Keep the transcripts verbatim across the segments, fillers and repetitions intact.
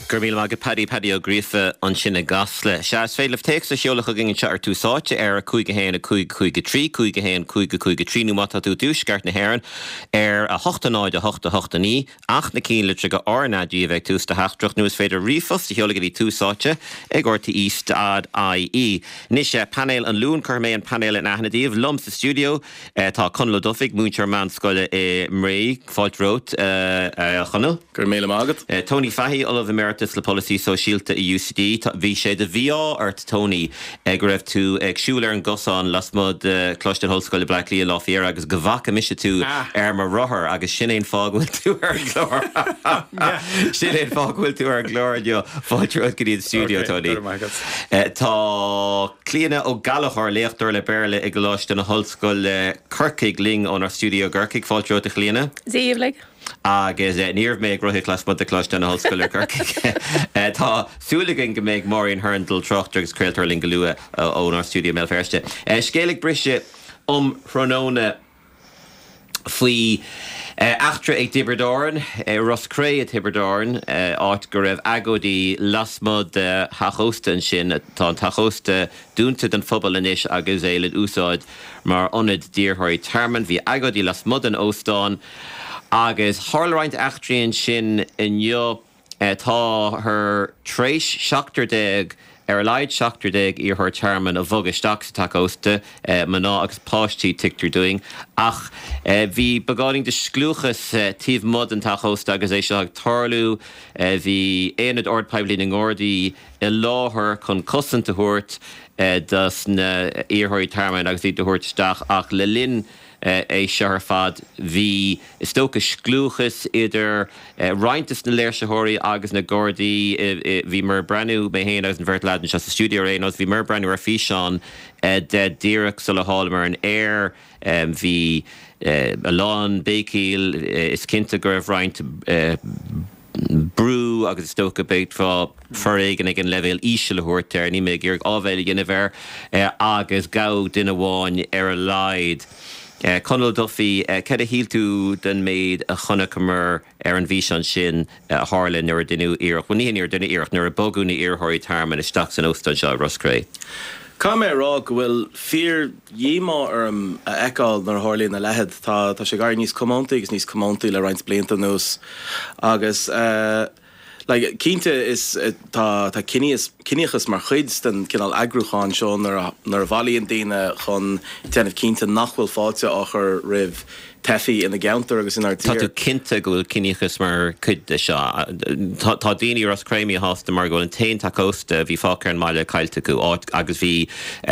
Gurmíl mag paddy paddy ó grífa an sinna gasle. Seas féileh text a seolach a gingin se ar túsáte ar a cúige héin a cúig cúige trí, cúige héin cúige cúige trí nú mata tú dús gart na héran ar a hochtanáid a hochta hochta ní, ach na cín litre go ornadí bheith tús de hachtrach nu is féidir rifos, seolach í túsáte ag orta East ad I E. Nis panel an lún chur an panel in ahnadíh lums the studio tá Conlo Duffig, múntar man scoile e mré, fáilt rót a chonel. Gurmíl mágad. Tony Fahey, all of Emeritus le policy so síalta i U C D, bhí sé de bhí art Tony ag raibh tú ag siúlar an gosán las mud cloistean hoscoil Blackley lá fiar agus go bhaca mise tú ar mar rothair agus sin éon fághfuil tú ar glór. Sin éon fághfuil tú ar glór dio fáilte go dtí studio Tony. Tá clíana ó Gallagher léachtar le béirle ag gláiste na hoscoil Kirkig ling ón ar studio Kirkig fáilte a clíana. Zíomhlaigh. Agus níor méid roiigh las bud a cláiste na hoscoil Kirkig. Tá súlagin go méid Maureen Herndl trochtagus creator ling galua ón ar studio mé ferste. Scéalaigh brise um Hrónóna faoi achtra ag Tibberdoran, Ross Cray at Tibberdoran, áit go raibh agodí lasmod hachósta sin tá tachósta dúnta den phobal inis agus éile úsáid mar onid díorthirí termán bhí agodí lasmod an óstáin agus harlráint achtraíonn sin in jo tá her tréis seachtar déag ar leid seachtar déag ar her termán a bhogasteach sa takeósta maná agus páistí tictar doing ach bhí begáing de sclúchas tíomh mud an takeósta agus é seo ag tarlú bhí éad ordpeimlín an gcódaí i láthair chun cosanta thuirt das na iarthirí termán agus í do thuirteach ach le linn é sear fad hí stocha sclúchas idir reintas na léirseóirí agus na gcódaí bhí mar breanú mé héana agus an bhirt leadan se sa stúdio réanos bhí mar breanú ar fí seán de díreach sa le háil mar an air bhí a lán bécíil is cinnta gur bh reint brú agus stocha beit frá forréigen ag an levéil íse le thuirtear ní mé gur ábhéil dhéanamh agus gá duine bháin ar a leid. Uh, Conal Duffy, uh, ced a híl tú den méid a chunacamar ar an bhí an sin uh, Harlan nuair duine iarach. Bhí níon ar duine iarach nuair a bogúna iarthirí termán isteach san óstáid seo Ross Cray. Cá mé rá go bhfuil fíor dhéá arm a eáil nar Harlaín na lehead tá tá sé gar níos commontaí agus níos commontaí le roinnt blianta nús agus uh, like cínte is tá tá cinníos cinníochas mar chuid den cinál agrúcháin seo nar nar bhaíon daine chun teanmh cínte nachhfuil fáilte á chur ribh tefií ina geantar agus in ar tír. Tá tú cinnte go bhfuil cinníochas mar chuid de seo. Tá daoine Ross Cray hásta mar go an tain takeósta bhí fácar an maiile caiilte go áit agus bhí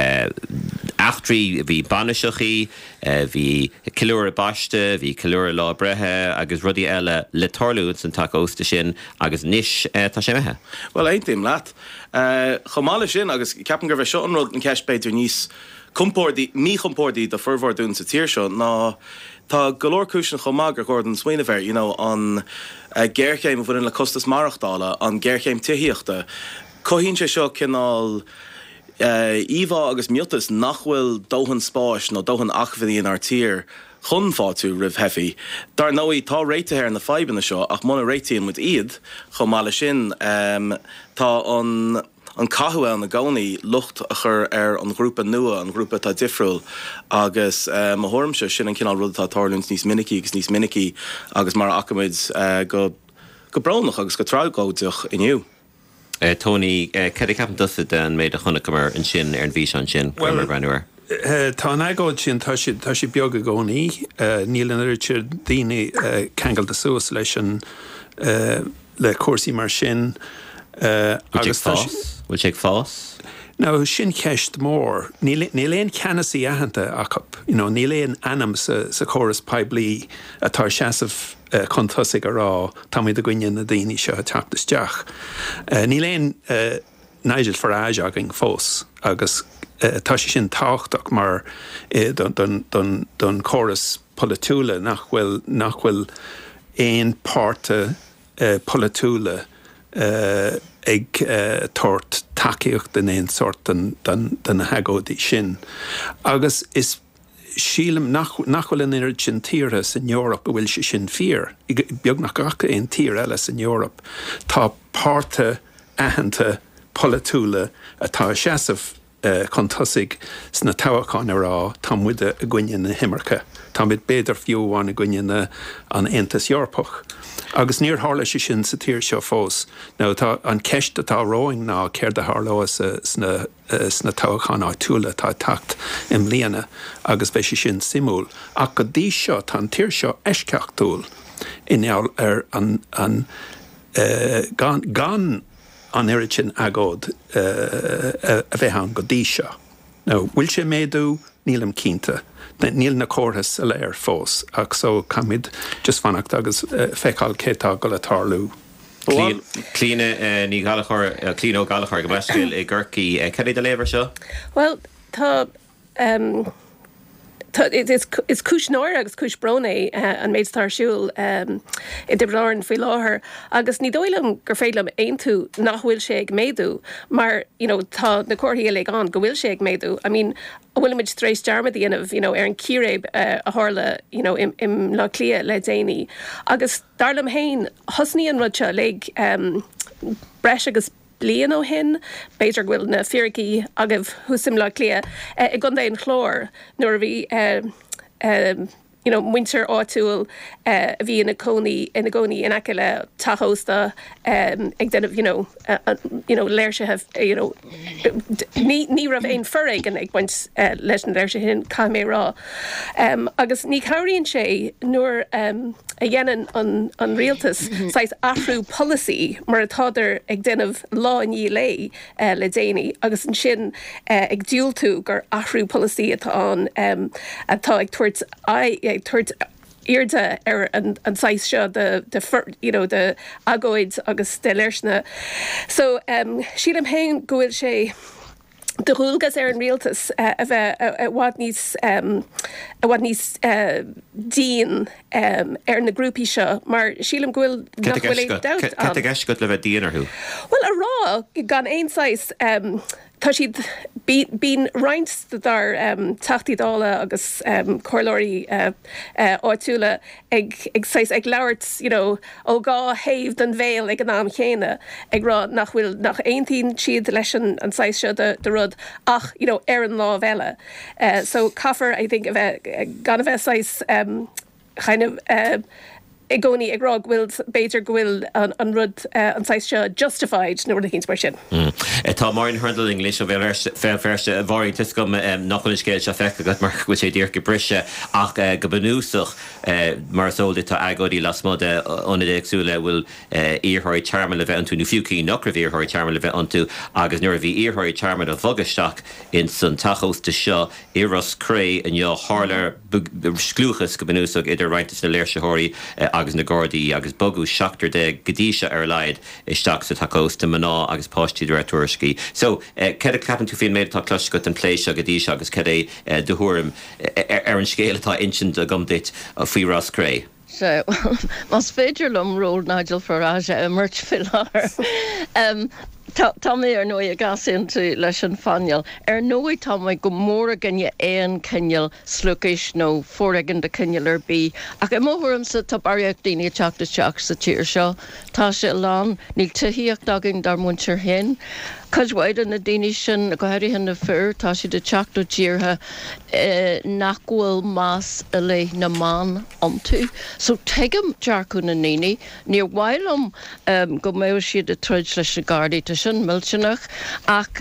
achtraí bhí baniseochaí, bhí ciúir a baiste, bhí ciúir lá brethe agus rudí eile le tarlú san takeósta sin agus níos tá sé methe. Well, aintim leat. Chomáile sin agus ceapan gur bheith seo an rud an ceis beidir níos compórdaí, mí compórdaí de furmhór dún sa tíir seo ná tá golóir cúisin chomag ar gordon swainahar, you know, an uh, geirchéim bhfuin le costas marachtála, an geirchéim tuíochta. Cohín sé seo cinál uh, íbhá agus miútas nachhfuil dóhan spáis nó dóhan achmhaíon ar tír chun fáú rih hefií. Dar nóí tá réitehéir na feibanna seo ach muna réitíon mu iad chomáile sin um, tá an an cahuail na gcónaí lucht a chur ar an grúpa nua, an grúpa tá difriúil agus um, a thormse sin an cinál rud tá tarlúns níos minicí agus níos minicí agus mar acamid uh, go go bránach agus go trágáideach inniu. Uh, Tony, uh, cad ceapan dusa den méid a chunacamar an sin ar an bhí an sin well, mar breanúir? Uh, tá agáid sin tá sé beag a gcónaí, uh, níl an irtir daoine uh, ceangal de suas leis an uh, le cuasaí mar sin. Uh, agus fás? Bhfuil sé fás? No, sin ceist mór. Níl éon ceanasí ahananta achab. You know, níl éon anam sa, sa choras peblií atá seasamh uh, contasig a rá tá muid a gcuine na daoine seo a teachtasteach. Uh, níl éon uh, Nigel Farage agin fós agus uh, tá sé sin táchtach mar uh, don, don, don, don choras polytúla nachhfuil nachhfuil éon páirte uh, polytúla Uh, ag uh, tort takeíocht den éon sort den, den, den hagódí sin. Agus is sílam nachhfuil in irid sin tíre san Europa bhfuil se sin fír. Beag nach gacha éon tír eile san Europa. Tá páirte aitheanta polatúla atá seasamh chun tosaigh sna toghcháin rá tá muide a gcuine na himmarcha. Tá muid beidir fiúháin a gcuine na an Aontas Eorpach. Agus níor hála sé sin sa tír seo fós. Ná tá an ceist atá róing ná céir de hála sna sna toghcháin á túla tá tacht im líana agus bheith sé sin simúl. Ach go dtí seo tá an tír seo eisceachtúil ineall ar an an gan gan an iritin agód uh, a bheith an go dtí seo. Now, bhfuil sé méadú nílam cínta, níl na córas a léir fós, ach so camid just fannacht agus uh, feicáil cétá go le tarlú. Clíine ní galachar, clíine ó galachar go bhaisciil i gcurcaí, cad é de léibhar seo? Well, tá... Um, It's it's cúis nóir agus cúis brona uh, an méid starsúil um, i d bhláin faoi láthair agus ní dóilem gur féilem aon tú nach bhfuil sé ag méadú mar you know, tá na cuairthaí le an go bhfuil sé ag méadú. I mean, bhfuilimiid trééis dearmad dhéanamh you know, ar an círéib uh, a hála you know, im, im lá clia le déanaí. Agus darlam hain hosníí an rudse le um, breis agus blian ó hin, beidir bhfuil na fiorcaí agah thusim le clia uh, i gunda an chlór nuair a bhí uh, um, you know, winter áitiúil uh, a bhí ina cónaí ina gcónaí in aice le tathósta um, ag denmh you know, uh, uh, you know, léir se have uh, you know, ní ní rah éon furraig an ag buint uh, leis an léir se hin cai mé rá. Um, agus ní cairíonn sé nuair um, a dhéanaan an, an rialtas sais athrú policy mar atáidir ag denmh lá ní lei uh, le déanaí agus an sin uh, ag dúil tú gur athrú policy atá an um, atá ag tuairt ai ag tuairt irde ar an an sais seo the the you know the agóid agus de leirsna. So um, sílam hain gohfuil sé de rúlgas ar an rialtas uh, a bheith a bhhad níos um, a bhhad níos uh, dín um, ar na grúpi seo, mar sílam gohfuil nach bhfuil ag doubt an. Cad a gceist go le bheith dín arthú? Well, a rá gan aon sais um, tá siad bín reinst dar um, tachtídála agus um, choirlóirí uh, uh, áitiúla ag, ag, ag leabhart you know, ó gá haimh den bhéal ag an am chéine ag rá nach bhfuil nach aontaín siad leis an sais seo de, de rud ach you know, ar an lá bheile. Uh, so caafar, I think, a bheith gan a bheith sais um, kind of uh, I gcónaí ag rá bhfuil beidir gohfuil an, an rud uh, an sais seo justified nó rud a chéint mar sin. Tá Maureen Herndl English ó bheith ferste a bharí tuscom nachholin scéil se fecha go mar go sé dtír go brise ach go banúsach mar sóilde tá agóí las mod ónna agsúla bhfuil íorthirí charmla le bheith antú nó fiúcaí nach ra bhí íorthirí charmla le bheith antú agus nuair a bhí íorthirí charmla a bhogasteach in san tachósta seo iras cré an jo hálar sclúchas go banúsach idir reintas na léirseóirí agus na Gordaí agus bogu seachtar de godíise ar leid isteach sa tacósta maná agus páistí directorcí. So ced a capan tú féin méid tá cluis go an pléise a godíise agus ced é de thuaim ar an scéile atá insint a gomdit a faoi ras cré. So, mas féidir lom ról Nigel Farage a mirt filar. um, Tá mé ar nó a gasint leis an fanneal. Ar nóid tá mé go mór a gnne éon cinneal slúcais nó fóragan de cinneal ar bí. Ach i móthúm sa tá baríocht daoine teachta teach sa tíir seo. Tá sé lán níl tuíocht dagin dar muintir hin. Coshaid na daine sin go heirí hin na fur tá si de teachta tíirtha eh, nachhfuil más a le na man antú. So teigem dearcú na níní, níor bhhailm um, go méir siad a troid leis na Gardaí tá sin miltenach ach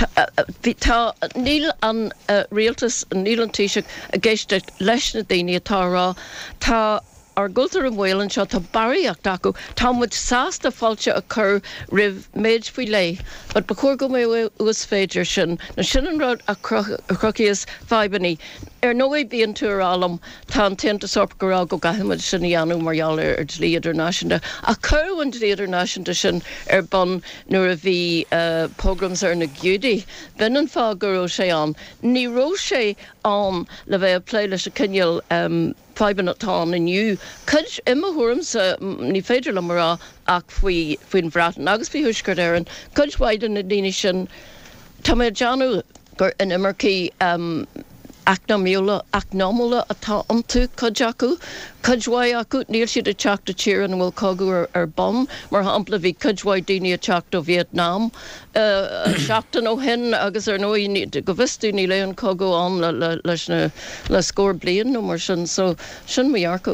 tá níl an uh, rialtas níl an tíiseach a géiste leis na daine atá rá tá ar gultar an bhfuil an seo tá baríocht acu tá muid sásta fáilte a chur rih méid faoi lei, but ba chóir go mé ús féidir sin na sin an rud a crochíos faibaní ar nó é bíon túrálam tá an tianta sorp gorá go gaimiid sin anú marall ar dlí idirnáisiúnta a chuhain dlí idirnáisiúnta sin ar bon nuair a bhí uh, programs ar na Gudaí bin an fá gurú sé an ní ró sé an le bheith a plé leis a cinneal um, faiban atá aniu. Cud imime sa ní féidir le marrá ach faoi faoin bhratan agus bhí thuisgur éan cud bhaid na daine sin tá mé deanú gur in imircí um, acnamúla acnamúla atá antú chuideachú chuidhhaid acu níl siad a teachta tíir an bhfuil cogu ar, ar bom mar hampla bhí chuidhhaid daoine a teachta ó Vietnam uh, seachtain ó hen agus ar nó go bhistú ní leon cogu an le, le, leis na le scór blian nó mar sin so sin maiarcu.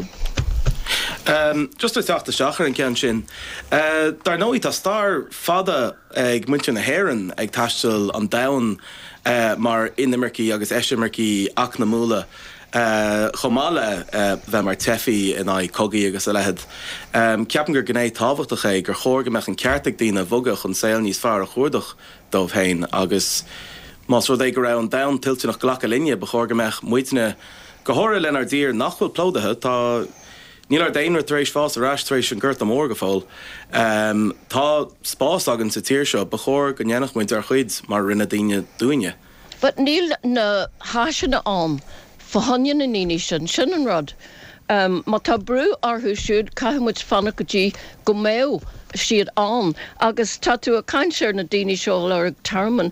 Um, just with after Shachar and Ken Shin, uh, dar no ita star fada ag muntje na heran ag tastel an down uh, mar in the merky agus eshe merky aknamula uh, chomala uh, ve mar tefi in ai kogi agus a lehed. Um, Captain Gernay tavach ag gur chorge mech an kertig dina vugach an sail nís far a chordach dov hein agus mas rod ag around down tiltu nach glaka linje bechorge mech muitne gehore len ar dier nachwil plódathe ta Níl ar daoine éis fás a ráistrééis an ggurt am órgaáil. Um, tá spás agan sa tíir seo ba chóir go nnéannach muid ar chuid mar rinne daine dúine. But níl na háisina an fahanne na níní sin sin an rud. Um, má tá brú arthú siúd caiimiid fanna gotí go méo siad an agus tá tú a caiinseir na daoine seo ar ag tarman.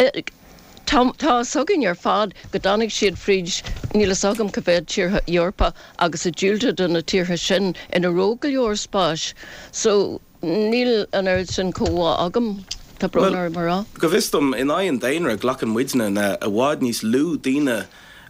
Tá sogin ar fad go dánig siad fríd níla sagam go bhéad tíortha Eorpa agus a dúilta don na tíortha sin ina róga leor spáis. So níl an air sin cóhá agam tá bronar marrá. Go bhistum in aon daoine glachan muidne na a bhád níos lú daoine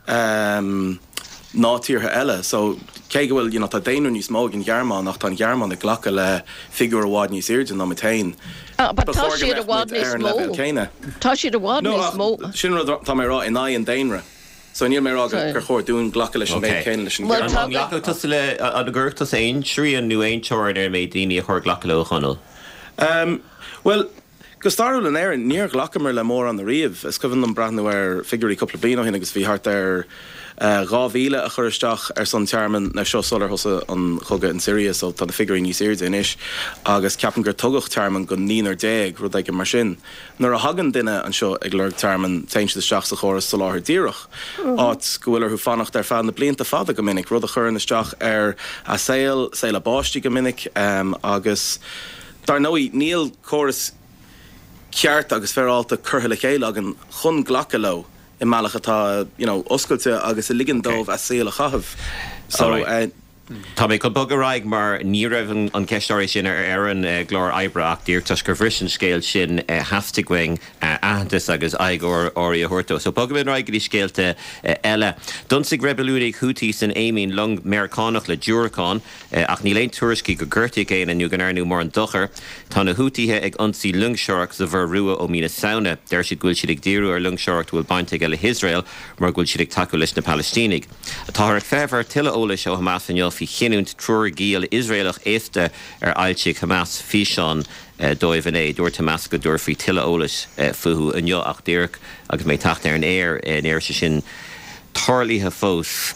um, ná tíortha eile. So cé go bhfuil you know, tá daoine níos móg in Gearmán nach tá Gearmán a ghlacha le figur a bhád níos irde ná mitain. Ah, but tá siad a bhád níos mó. Tá siad a bhád níos mó. Sin tá mé rá in aon daoine. So níl mé rá gur chóir dún ghlacha leis an bhéh céine leis an Gearmán. Ghlacha tas le a ggurtas aon sríon nu aon teir ar méid daoine a chur ghlacha le chanal. Um, well, go starú an éan níor ghlacha mar le mór an na riamh, is gohann an brathnú ar figurí coppla bliana hin agus bhí hart ar Uh, Rávíle a churisteach ar son tearman na seo solar hosa an chugad in Syria, so tá na figurí níos irde inis, agus ceapan gur tugach tearman go níonar déag rud ag mar sin. Nuair a hagan duine an seo ag lurg tearman teint de seach sa choras sa láthir díreach. Áit go bhfuil ar thu fannacht ar fan na blianta fada go minic, rud a chur isteach ar a saoil, saoil a báistí go minic, um, agus dar nóí níl choras ceart agus fearálta curtha le chéile agan chun ghlacha lo. In Malachatá, you know, oscailte agus a ligan dómh a saoil a chahabh. So, uh, Tá mé go bog raig mar ní raibh an ceistóirí sin ar éan glór ebre ach díirtas gur bhrisin scéil sin hastigwing aantas agus aigor áí a thuirtó. So bog raig í scéalte eile. Dunsig rebelúdig Houthi san éimín lung Americánach le Dúracán ach ní léon tuairiscí go ggurrtaí céin aniu gan airnú mar an dochar. Tá na Houthithe ag ansí lungseoireach sa bhar rua ó mína saona. Deir siad gúil siad ag díú ar lungseoireacht bhfuil bainte eile Israel mar gúil siad ag taú leis na Palestínig. Tá ar feibhar tuile óla seo Hamas an fi chinúnt trúr gíal Israelach éiste ar ailtíigh Hamas físeán dóibh an é dúir Hamas go dúir fí tuile ólas fuú an jo ach díirc agus mé tacht ar an éir in éir se sin tarlíthe fós.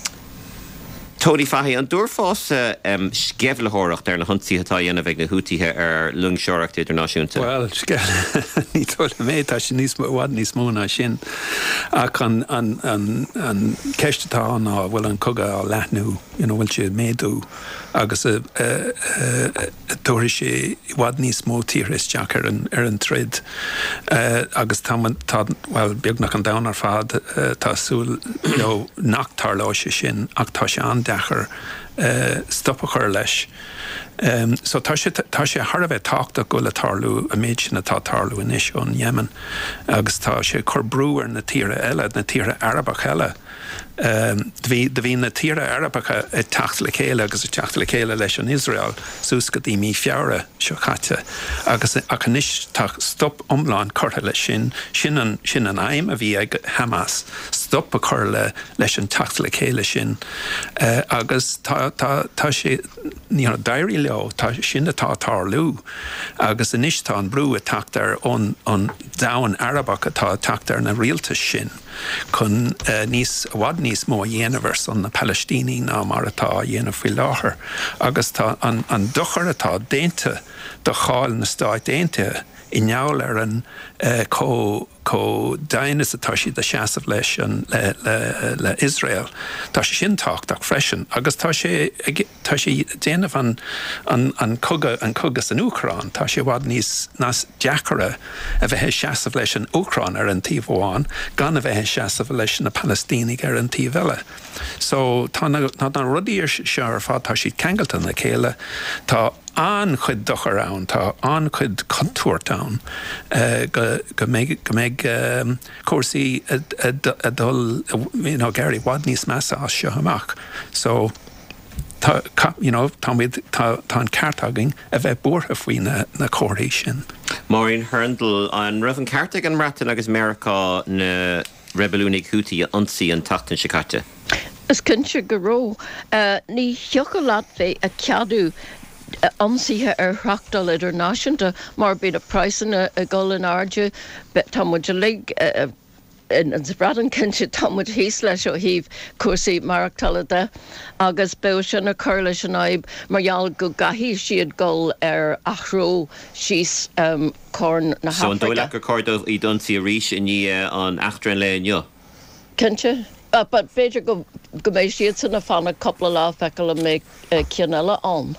Tony Fahy, an dúr fás um, sceflethóireacht ar na hunsaíthe tá dhéanamh ag na Houthithe ar lungseoireacht idirnáisiúnta? Well, ní tuaithe mé tá sin níos bhhad níos mó ná sin. Ach an an an an ceistetá ná bhfuil an cogadh á leathnú, you know, bhfuil siad méadú agus a tuairí sé bhhad níos mó tíre isteach ar an ar an trid. Agus tá well beag nach an dam ar fad tásúil nach tarláise sin ach tá sé an dechar uh, stop a chur leis. Um, so tá sé har a bheith táachta go le tarlú a méid sin atá tarlú in isio an Yemen agus tá sé chur brúar na tíre eile na tíre Arabach eile. Um, de bhí na tíre Arabacha a tacht le chéile agus a techt le chéile leis an Israel sús go dtí mí fearre seo chatte agus ach anis tá stop omláin chutha le sin sin an sin an aim a bhí ag Hamas stop a chur le leis an tacht le chéile sin uh, agus tá tá tá sé ní dairí leo tá sin atá tarlú agus anis tá an brú a tacht ar ón an dain Arabach atá tacht ar na rialtas sin chun uh, níos bhhad níos mó dhéanamh san na Palestíní ná mar atá dhéanamh faoi láthair agus tá an, an dochar atá déinte do cháil na stáit déinte i neall ar an uh, có có daine sa tá si de seaamh leis an le, le, le Israel. Tá sé sin táchtach freisin, agus tá sé tá sé déanamh an, an, an coga an cogus an Ucrán, tá sé bhd níos nás deachara a bheitthe seaamh leis an Ucrán ar an tíomháin, gan a bheitthe seaamh leis na Palestínig ar an tíomhile. So tá na rudí se ar fád tá siad ceangalta na céile, tá an chud docharán, tá an chud contúirtán uh, go go méid um, cuasaí a dul Gary bhd níos measa as seo amach. So tá you know, tá an ceartaging a bheith buairtha faoi na, na cóirí sin. Maureen Herndl, an raibh an ceartag an ratan agus America na rebelúnig Houthi ansaí an tatan sicate. Is cinse go ró, uh, ní theocha leat bheith a ceadú ansíthe ar threachtal idirnáisiúnta mar bíad a praisana a gol in airde, tá muid a lig in an bradan cinse tá muid híos leis ó híomh cuasaí marachtal de, agus be sin a chur leis an aib margheall go gaithí siad gol ar achró síos um, corn na So an Hafraice. dóileach go cordóh í donsaí a ríis in ní an achtrain le inniu. Cinse? Uh, but féidir go go méid siad san na fanna coppla lá fecail a mé cianella an.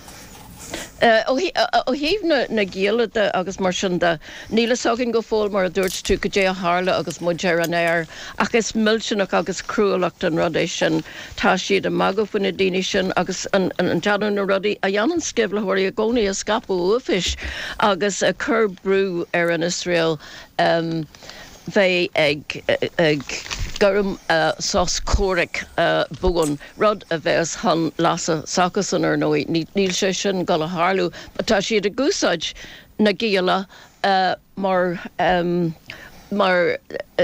ó híomh na géala agus mar sin de níla sagin go fóil mar a dúirt tú go dé a hála agus mu dear an air agus millsinach agus cruúlacht an rudéis sin tá siad a mag fan na daine sin agus an deanú na rudaí a dhéanaan sciblethirí a gcónaí a scapú uafis agus a chur brú ar an Israel um, bheith ag ag Garum uh, sos córic uh, bugan rud a bheits han lasa sacasan ar nói níl sé sin gal a hálú, tá siad a gúsáid na géala uh, mar um, mar uh,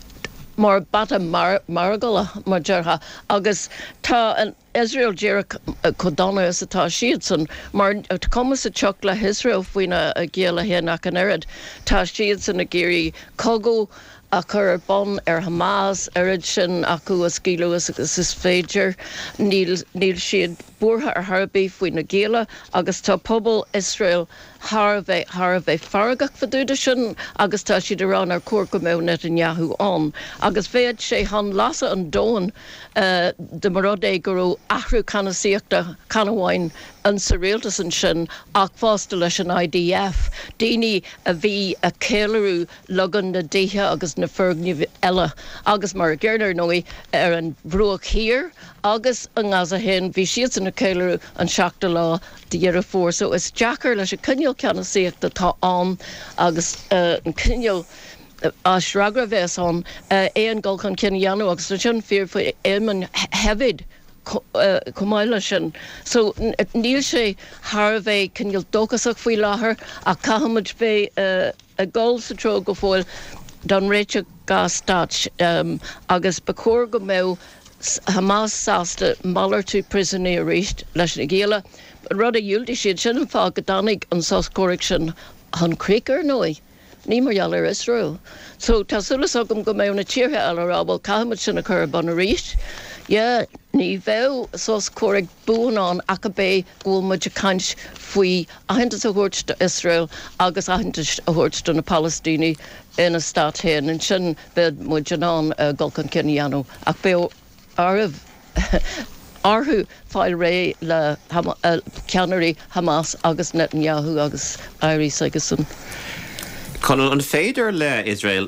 mar bata mar margala mar deartha agus tá an Israel Jeric uh, Kodana is atá siad san mar uh, commas a tuach le Israel faoine a géala hen ach an airad tá siad san na géirí cogu a chur bon ar Hamas arid sin acu a scíluas agus is féidir níl níl siad buairtha ar tharbí faoin na géala agus tá pobl Israel thar bheith thar bheith faragach faúda sin agus tá siad arán ar cuar go mé Netanyahu an agus bhéad sé han lasa an dóin uh, de marrad é go raibh ahrú canasíochta canahhain an sa réaltas an sin ach fásta leis an I D F daoine a bhí a céileú legan na daithe agus na fergni eile agus mar a ggéirnar nói ar an bhrúach hir agus an ngasa hen bhí siad san na céileú an seachta lá de dhearra fór so is deachar leis a cinneal canasíochta tá an agus uh, an cinneal a sragra bheits an éon gol chun cinneanú agus sin fear fa éman hevid cumáile sin. So níl sé thar bheith cinneal dóchasach faoi láthair a cahamid bé a gol sa tro go fóil don réite gastát um, agus bacór go mé Hamas sásta mallar tú prisoné a ríist leis na géala rud a dúiltí siad sin an fá go danig an sáscóric sin an crícar nói. Ní margheall ar Israel. So tá sulas agam go ména tíortha eilrábal caiimiid sin a chur ban a ríist. Yeah, ní bheith sós córic búnán ach a bé ghfuil muid a caint faoi ahantas a thuirt Israel agus ahantas a thuirt na Palestíní ina stát héin an sin bed muid an an uh, golcan cinneanú ach bé áibh Arthú fáil ré le hama, uh, ceannarí Hamas agus Netanyahu agus Éirí Sigeson. Conal an féidir le Israel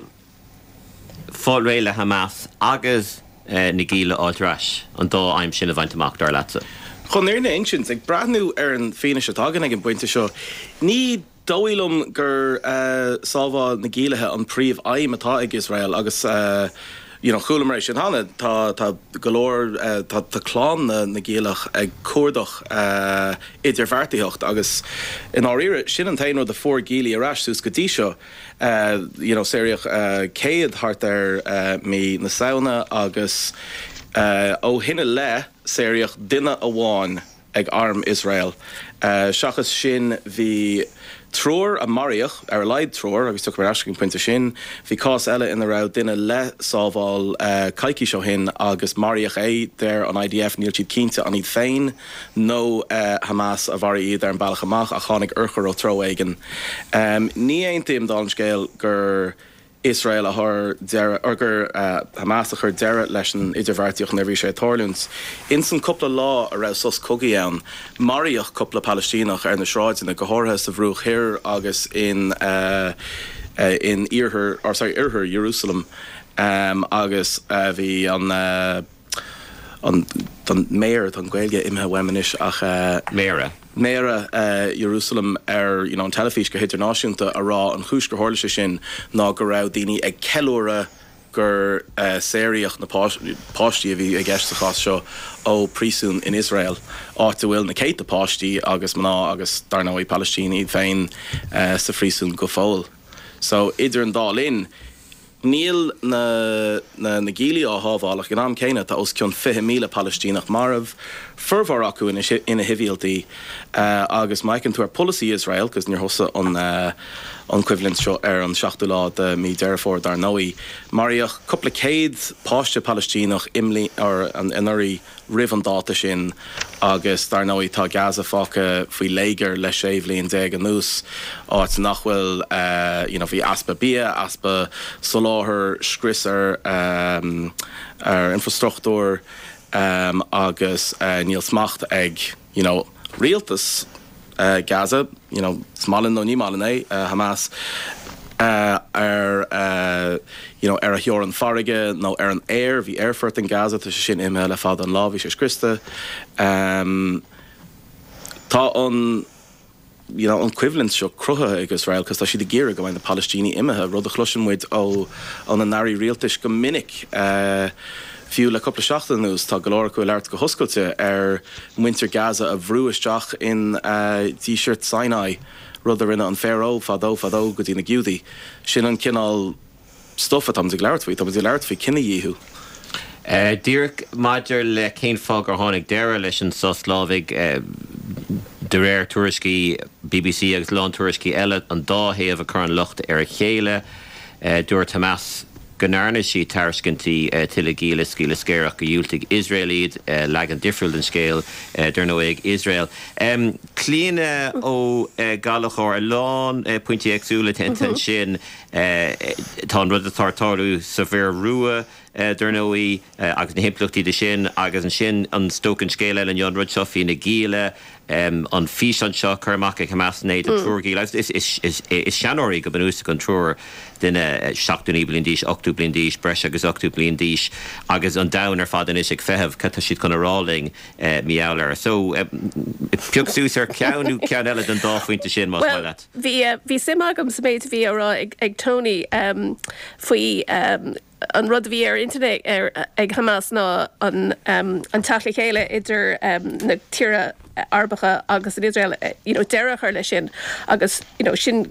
fáil ré le Hamas agus uh, na gíle áiltreis an dó aim sin a bhaint amach dar leatsa. Chun éirna ancient ag brathnú ar an féine se tagan ag an buinte seo. Ní dóilm gur uh, sábhá na gíalathe an príomh aim atá ag Israel agus uh, you know, chulam éis sin hanna tá tá golóir uh, tá tá chlán na, na géalach ag cuardach uh, idirmhairtaíocht agus in áíire sin an tainú de fór géalaí arás sús go dtí seo uh, you know, séireach uh, céad thart ar uh, mí na saona agus uh, ó hinne le séireach duine amháin ag arm Israel. Uh, seachas sin bhí Tror a Mariach ar leid tror agus tuach mar ascin puinte sin bhí cás eile ina rá duine le sábháil uh, caiici seo hin agus Mariach é der an I D F níl siad cínte an iad féin nó uh, Hamas a bhar iad ar an bailach amach a chánig urchar ó tro aigen. Um, ní aon tíim dá an scéil gur Israel a haar dere urger uh, Hamas a chur dere leis an idirhharrtíoch na bhí sé tarlúns. In san couple lá a ra sos cogi ann, Mariach couple Palestínach ar na shráid in na gohortha sa bhrúch hir agus in uh, uh, in Irher, or sorry, Irher, Jerusalem, um, agus uh, bhí an uh, an dan mayor dan gweilge imhe wemenish ach uh, Mera. Mera uh, Jerusalem er you know an telefís go internationalta a rá an chúis go hórlaise sin ná go rá daoine ag ceúra gur uh, séireach na páistí a bhí ag gceiste chas seo ó prísún in Israel áta bhfuil na céit a páistí agus maná agus darnáí Palestín iad féin uh, sa phrísún go fóil. So idir an dálinn Níl na na na gíli á hábháach gan am céine tá os cion fiche míle Palestínach marmh fermhar acu ina ina hivíaltaí uh, agus maicin túair policy Israel cos níor hosa an uh, an equivalent seo ar an seachtú lá de mí deirfór dar nóí Mariach coppla céad páiste Palestínach imlí ar an inirí rih an dáta sin agus dar nóí tá Gaza fáca faoi léiger le séhlíon déag an nús áit nachhfuil uh, you know, bhí aspa bia aspa soláthir scrisar um, ar infrastruchtúr um, agus uh, níl smacht ag you know, rialtas uh, Gaza, you know, smalin no ní malin é uh, Hamas uh, ar uh, you know, ar a heoran farige nó ar an air bhí airfurt in Gaza tá sin imime le fád an lá bhí sé Christa um, tá an you know, an equivalent seo crutha ag Israel cos tá si de géire go bhain na Palestíní imethe rud a chluisin muid ó an an narí rialtais go minic uh, fiú le coppla seachtain nús tá golóir go leart go hoscailte ar muintir Gaza a bhrúisteach in uh, T-shirt Sinai rud a rinne an Pharaoh fadó fadó go dtí na giúdaí sin an cinál stoffa tam sig leart faoi tam sig leart faoi cinna díú. Uh, Dúireadh maidir le cén fág ar tháinig deire leis an soslávig uh, de réir tuairiscí B B C agus lán tuairiscí eile an dáthaíomh a chur an lucht ar a chéile uh, dúirt Hamas Gonarna sí tarscintí uh, tiile gíle scíle scéireach go dúiltigh Israelíd uh, legan difriúil den scéal uh, darnó ag Israel. Um, Clíine ó uh, galachóir lán uh, pointí agsúla ten ten sin uh, tá rud a tartáú sa bhéir rua Uh, Durnóí uh, agus na himplachtaí de sin agus an sin an stocan scéile an Jon Rud Sophie na gíle um, an fís an seo chumach ag Hamas néid an trúr gíle is is is is seanóirí go banúsa an trúr duine seachtú blion díis, ochtú blion díis, breis agus ochtú blion díis agus an dain ar fad is ag fehebh cata siad chun ráling uh, miálar. So piog sús ar ceanú cean eile an dáfuinte sin más well, that. Bhí uh, bhí sim agam sa méid bhí ará ag, ag Tony um, faoi um, an rud bhí ar internet ar ag Hamas ná an um, an tala chéile idir um, na tíre arbacha agus in Israel you know, deirech ar lei sin agus you know, sin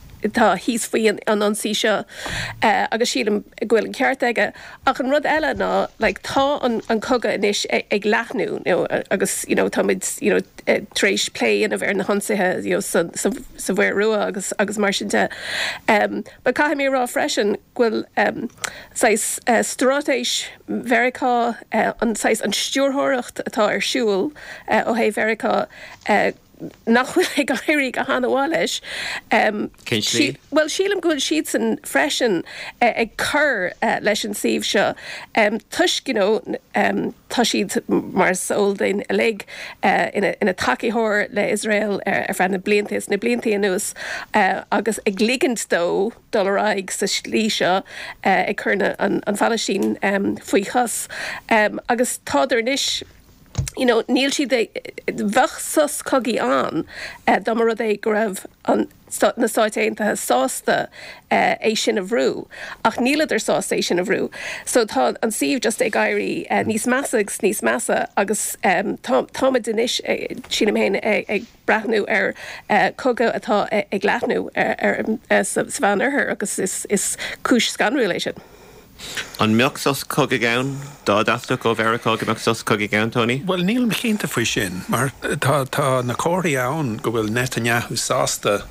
tá híos faoin an ansí seo uh, agus sílam ghfuil an ceart aige ach an rud eile ná like, tá an, an coga inis ag, ag leathnú you know, agus you know, táid you know, uh, tréis play in a bhar na honsathe you know, sa, sa, sa bhar rua agus, agus mar sinnte um, ba caiim mé rá freisin ghfuil um, sais uh, stratéis Vericá uh, an sais an stúrthireacht atá ar siúil uh, ó hé Vericá uh, nachhfuil ag airí go hánaháis um, sí, well sílam goil siad san freisin uh, ag chur uh, leis an síomh seo um, tuis you know, um, tá siad mar soldain a lig uh, ina, ina takeíthir le Israel ar uh, fan na bliantas na bliantaí nuas uh, agus ag ligand dó dollaráig sa slí seo uh, ag churna an, an Palestín um, faoi chas um, agus táidir níis you know, níl si de bhech sus cogi an uh, damar rud é go raibh an na sáitéanta sásta uh, é sin a bhrú ach níl idir sásta é sin a bhrú so tá an síomh just ag gaiirí uh, níos measagus níos measa agus um, táid denis uh, sin am héin ag, ag brathnú ar uh, coga atá uh, ag leathnú ar, ar uh, sa bhean arthir agus is, is cúis scanrú lei sin. An meachsas cog a gceann dá dasta go bhhará go meachsas cog a gceann, Tony? Well, níl me chénta faoi sin, mar tá, tá na cóirí ann go bhfuil Netanyahu sásta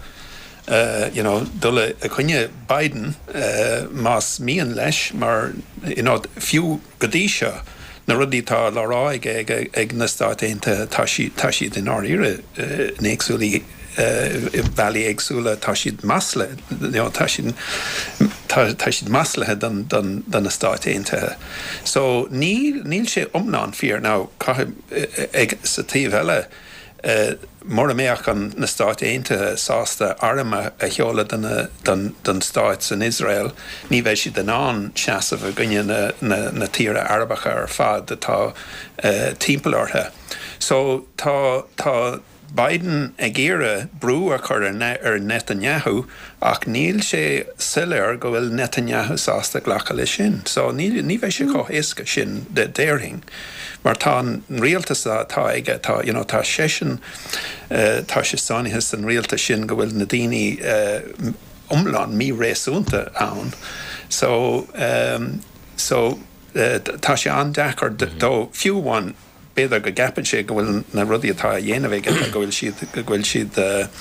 uh, you know, dula a chunne Biden uh, más míon leis, mar you know, fiú godí seo na rudí tá leráig ag, ag, ag na státainta tá siad in áíre uh, néagsúlaí uh, bhealaí agsúla tá siad masla, you know, tá siad tá siad maslathe don don don na Stáit Aontaithe. So níl níl sé omnán fear ná ag sa tíomh eile mar méach an na Stáit Aontaithe sásta arma a cheola don don Stáit in Israel, ní bheith siad den an seasamh a gine na na na tíre Arabacha ar fad atá timpeall ortha. So tá tá Biden ag éire brú a chur ar Netanyahu ach níl sé sileir go bhfuil Netanyahu sásta ghlacha le sin. So ní ní bheith sé có éasca sin de déirthing. Mar tá an rialtas tá aige tá you know tá sesin uh, tá sé sanithe an rialtas sin go bhfuil na daoine uh, umlán mí réasúnta ann. So um, so uh, tá sé an dechar dó fiúháin beidir go gapan sé go bhfuil na rudí atá dhéanamh go bhfuil siad go bhfuil siad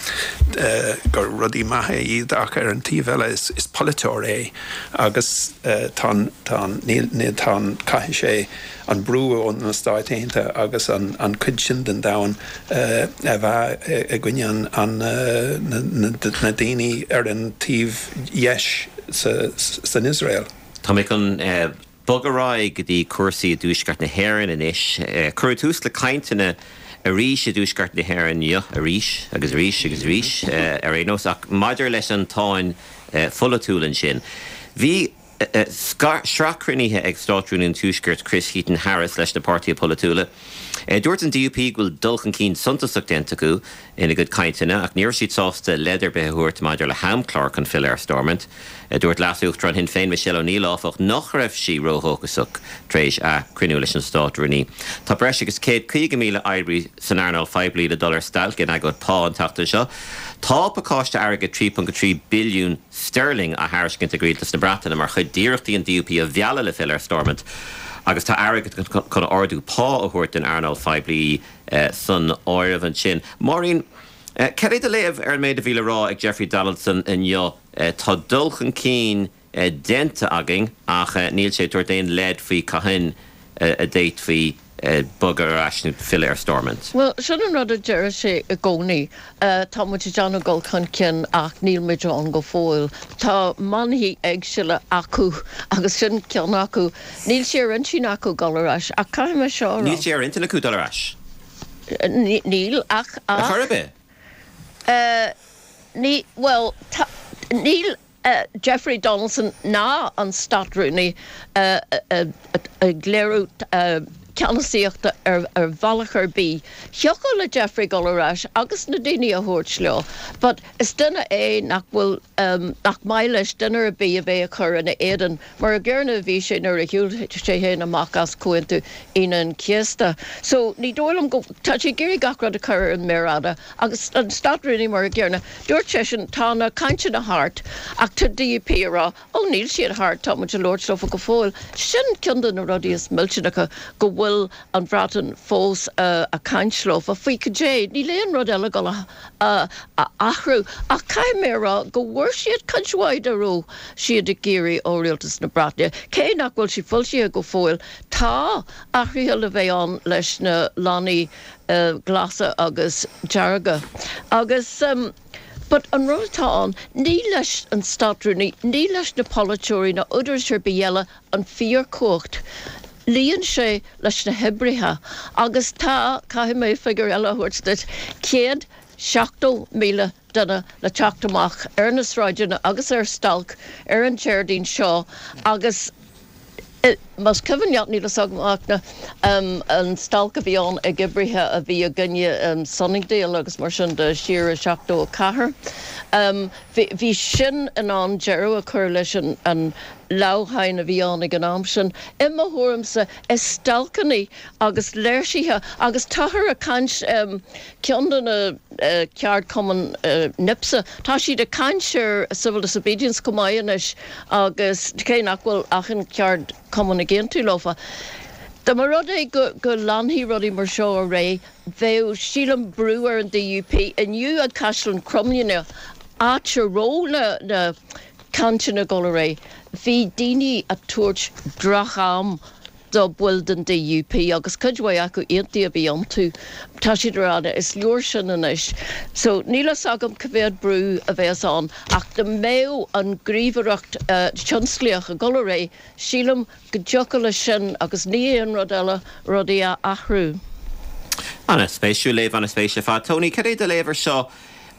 go rudí maithe iad ach ar an tíomh eile is is polytóir é agus tá níl tá caithfidh sé an brú ón na Stáit Aontaithe agus an an cuid sin den dain a bheith a gcuine an na daoine ar an tíomh dheis san Israel. Tá mé an Bogaráid go dtí cuasaí dúsgart na hÉireann in isis. Cuir tús le cainteanna a rís a dúsgart na hÉireann jo a rís agus rís agus rís ar énos ach maidir leis an táin folatúlan sin. Bhí sracrínithe ag stáitúin túsgart Chris Heaton Harris leis na Pártaí Polatúla. Dúirt an D U P ghfuil dulchan cín suntasach dénta acu ina go cainteanna ach níor siad sásta leidir be thuairt maidir le Ham Clark an Phil Stormont. Dúirt leasúcht tron hin féin Michelle O'Neill áfach nach raibh sí róthógasach tréis a crinú leis an stáitúní. Tá breis agus céad cíoga míle éirí san airnáil five bliain dollar stal gin agad pá an tata seo. Tá pacáiste airgad three point three billiún sterling a thairiscint a grítas na Breataine mar chud díirechtaí an D U P a bheala le Phil Stormont. Agus tá airgad chun ardú pá a thuairt in airnáil five bliain san áirimh an sin. Maureen, Ceir de léamh ar méid a bhíle rá ag Jeffrey Donaldson in jo tá dulchan cín denta agin ach níl sé tuair daon lead faoi cahin a déit faoi bugar asnú Phil Stormont. Well, sin an rud a deir sé a gcónaí tá mu John Gol chun cin ach níl mé John go fóil. Tá manhí agsile acu agus sin cean acu. Níl sé an sin acu golarás a caiime seo. Níl sé inta acu dolarás? Níl ach ach. A churbe? Uh, ní, well, ta, Neil uh, Jeffrey Donaldson ná an statrúni uh, uh, uh, uh, gléirú uh, ceannaíochta ar ar bhalachar bí. Thiocó le Jeffrey Golarás agus na daoine a thuirt leo, but is duine é nach bhfuil um, nach maiile leis duine a bí a bheith a chur ina éan, mar a ggéirna bhí sé nuair a hiúil sé héana amach as cuaintú ina an ciesta. So ní dólam go tá sé géirí gachrad a chur an mérada agus an statrúni mar a ggéirna dúirt sé sin tá na cainte na hart ach tá D U P rá ó níl siad hart tá muid a Lordstofa go fóil sin cinnda na rudí is milsenacha go bhfuil an bhratan fós uh, a cainslóf a fao cé ní léon rud eile go uh, a achrú a caiimérá go bhfuair siad canshaid aró siad a géirí ó rialtas na Breataine. Cé nach bhfuil si fuilsí go fóil tá achraithe le bheith an leis na lánaí uh, glasa agus dearga. Agus um, But an rotáin, ní leis an statrúni, ní leis na polytóirí na uidir seir biele an fíor cocht. Líonn sé leis na hebrithe agus tá caiithí mé figur eile thuirt dat céad seachtó míle duna le teachtamach ar na sráideanna agus ar stalc ar an Teirdín seo agus Mas cyfyniad ni le sagmachna um, an stalca bhí an ag ibrithe a bhí a gnne um, Sunningdale agus mar sin de siar a seachtó a cahar. Um, bhí sin an an jeru a chur leis an, an lauhain a bhí an ag an amsin. Imma thuairmsa is stalcaní agus léirsithe agus tahar a cant um, ceandan a uh, ceart cuman uh, nipsa. Tá siad a cantir civil disobedience cumáinis agus cé nachhfuil achan ceart cuman a géntú lofa. Da mar rud é go, go lanhí rudí mar seo a ré, bheith sílam breúar an D U P iniu a caiislan cromnine áte ró na, na cantina go ré. Bhí daoine a tuairt dracham do bhfuil den D U P agus cudhha acu iantí a bhí an tú tá siidirrána is leor sin inis. So nílas agam cyfead brú a bheits an ach de méo an gríomhaireacht uh, tionsclíoch a golaré sílam go jocaile sin agus ní an rodella rodí a ahrú. Anna spéisiú léh anna spéisi fá. Tony, cad é de léver seo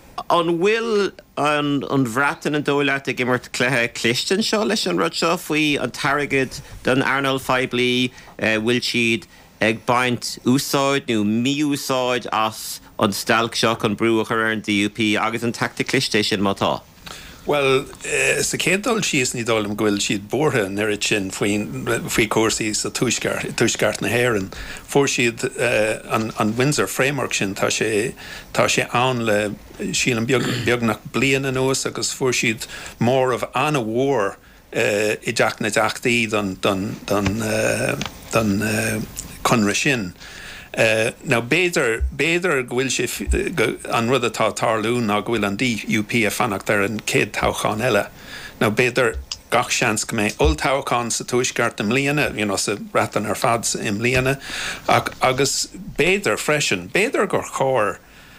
an bhfuil an an bhreatan an dóileart ag immert cléthe clistean seo leis an rud seo faoi an targad don Arnold Feiblí bhfuil siad ag baint úsáid nó míúsáid as an stalc seo an brúach ar an D U P agus an tactic cliste sin mátá. Well, uh, sa cédal síos ní dólam gohfuil siad bortha nuirid sin faoi cuasaí sa tuaisceart na hÉireann. Fór siad uh, an, an Windsor Framework sin tá sé tá sé ann le sílan beagnach blian an os agus fór siad mór of anna mhór uh, i deach na deachtaí don, don, don, uh, don uh, conra sin. Uh, now béidir béidir gohfuil sé an rud atá tarlún ná gohfuil an D U P a fannacht ar an céad táchán eile. Now béidir gach seans go mé ol táchán sa tuaisceart im líana, you know, sa ratan ar fads im líana, ag, agus béidir freisin, béidir gur chóir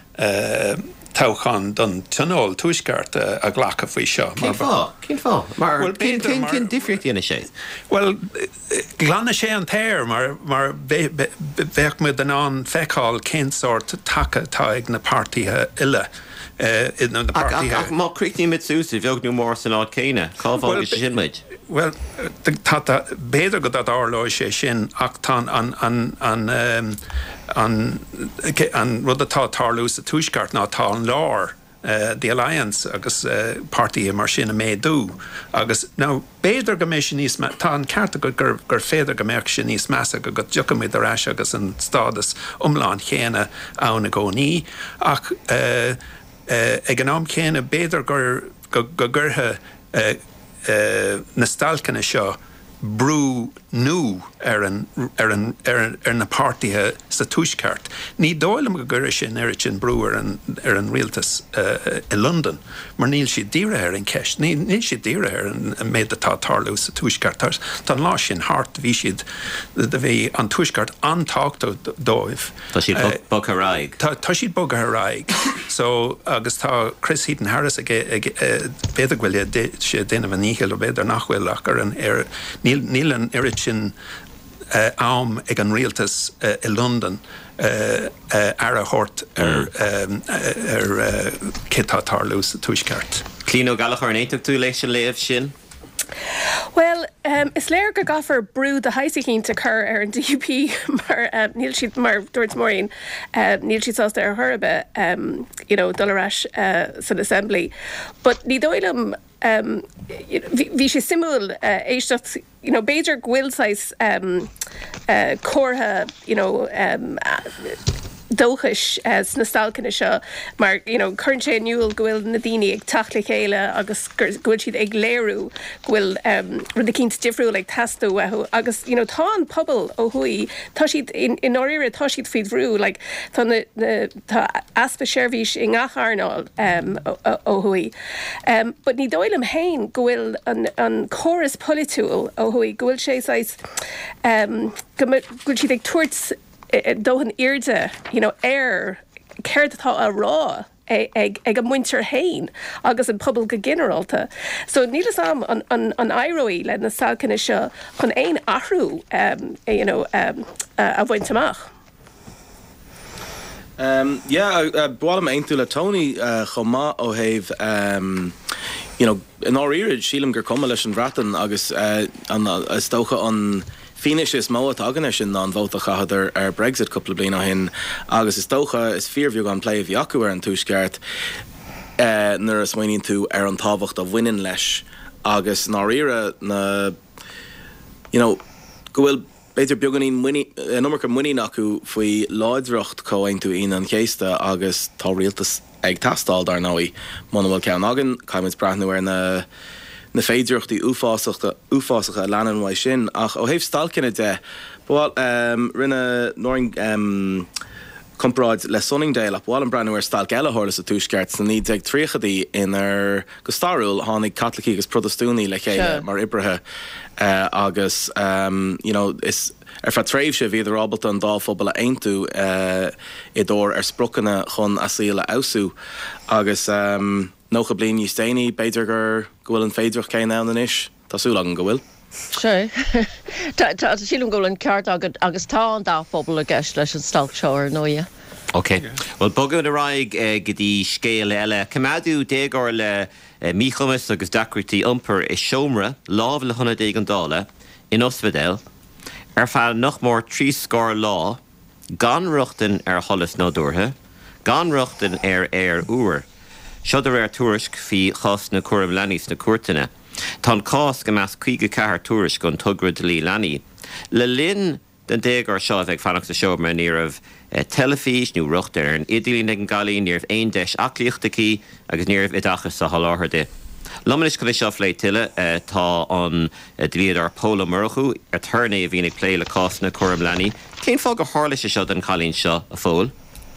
uh, táchán don tunol tuaisceart uh, a ghlacha faoi seo. Cén fá? Cén fá? Mar cén difricht dhéana sé? Well, glanna sé an téir mar mar bheith mu den an feicáil cén sort take tá ag na pártaithe ile. Uh, in na pártaithe. Ach má críicní mit súsa bheag nó mór san ád céine. Cáfáil is sin muid? Well, tá béidir go dat árlóid sé sin ach tá an an an um, an an rud atá tarlú sa tuaisceart ná tá an lár uh, the Alliance agus uh, party mar sin a méadú agus ná béidir go mééis sin níos tá an cearta go gur gur féidir go méach sin níos measa go go deocamid arás agus an stádas umláin chéine anna gcónaí ach uh, uh, ag an am chéine béidir gur go go gurthe uh, uh, na stalcanna seo brú nu ar an ar an ar ar na pártaithe sa tuaisceart. Ní dóilm go gcuir sin ar sin brú ar an ar an rialtas uh, i London, mar níl si díire ar an ceist. Ní níl si díire ar an méid atá tarlú sa tuaisceart. Tá lá sin hart bhí siad de bhí an tuaisceart antáchtó dóibh. Tá siad bog a raig. Tá siad bog a raig. So agus tá Chris Heaton Harris ag beidir bhfuil sé déanamh an íhil ó beidir nachhfuil ach ar an ar níl an irid sin uh, am ag an rialtas uh, i London uh, uh, ar a hort ar um, ar uh, citá tarlú sa tuaisceart. Clín ó galach ar an éiteach tú leis an léamh sin? Well, um, is léir go gafar brú de heisicínta chur ar an D U P mar um, níl siad mar dúirt mórin uh, níl siad sásta ar thurbe um, you know, dolarás uh, san assembly. But ní dóilm um, bhí sé simúil uh, éisteach, you know, Beidir gwilsáis um, uh, córtha, you know, um, uh, dóchas uh, sna stalcanna seo, mar, you know, chuann sé nniuil gohfuil na daoine ag tachla chéile agus gohfuil siad ag léirú gohfuil um, rud a cinnt difriúil ag tastú athú agus, you know, tá an pobl ó thuí, tá siad in, in áíire tá siad faoid bhrú, like, tá na, na tá aspa seirbhís i ngacharnáil um, ó thuí. Um, but ní dóilm hain gohfuil an, an choras politúil ó thuí, gohfuil sé sais um, gohfuil siad ag tuairt dóhan irde, you know, air céir atá a rá ag ag a muintir hain agus an pobl go generalta. So nílas am an an an airoí le na stalcanna seo chun éon ahrú um, you know, um, uh, a bhaint amach. Um, yeah, uh, bhálam aintú le Tony uh, chomá ó héh um, you know, in áírid sílam gur cuma leis an bhratan agus uh, an uh, stócha an Finish is mót agan sin an bhóta chahadar ar Brexit couple blin á hin agus is tócha is fearmhiú an play bhíacu ar an túisceart uh, nuair is muoíonn tú ar an tábhacht a bhainean leis agus náíire na you know, gohfuil beidir beganín muine numar go muine acu faoi láidreacht comhain tú on an chéiste agus tá rialtas ag tastáil dar nóí mna bhfuil ceann agan caiimiid brathnú ar na na féidireachtaí uafásacha uafásacha leanan mhaid sin ach ó héobh stalcinna de bháil um, rinne nóing um, compráid le Sunningdale ap bháil an breanú ar stáil geile hálas a túisceart san níd ag tríchadaí in ar go starúil tháinig Catlaí agus Protestúnaí le chéile mar ibrethe uh, agus um, you know, is ar fa tréimh sé bhíidir ábalta an dá phobal a aintú uh, i dór ar sprucanna chun asíle ausú agus um, nócha blion níos déine beidir gur gohfuil an féidirch céine an inis Tású legan go bhfuil. Sure. Tá sílim go an ceart agus tá an dá phobal a gceist leis an stalk seoir nóia. Ok. Well, bogad a raig uh, gydí scéal eile. Cymadú dégor le uh, míchumas agus dacrítí umper is siomra láh le honna dég an dála in Osfidel ar fáil noch mór trí scór lá gan ruchtan ar cholas nádúrtha, gan ruchtan ar air uair. Siodar ar tuairisc fi chos na cuairm lenís na cuairtaine. Tá cás go meas chuige cethar tuairis gon tugrad lí leanaí. Le linn den dégar seo bheith fannach sa seo mar níorh telefís nó rucht ar an idilín ag an galí níorh aon deis aclíochtaí agus níorh idachas sa halátharde. Lamanis go seo lé tiile tá an dlíad ar póla marchu ar turné a bhíon ag plé le cás na cuairm leanaí. Cén fá go hála sé seo den chalín seo a fóil?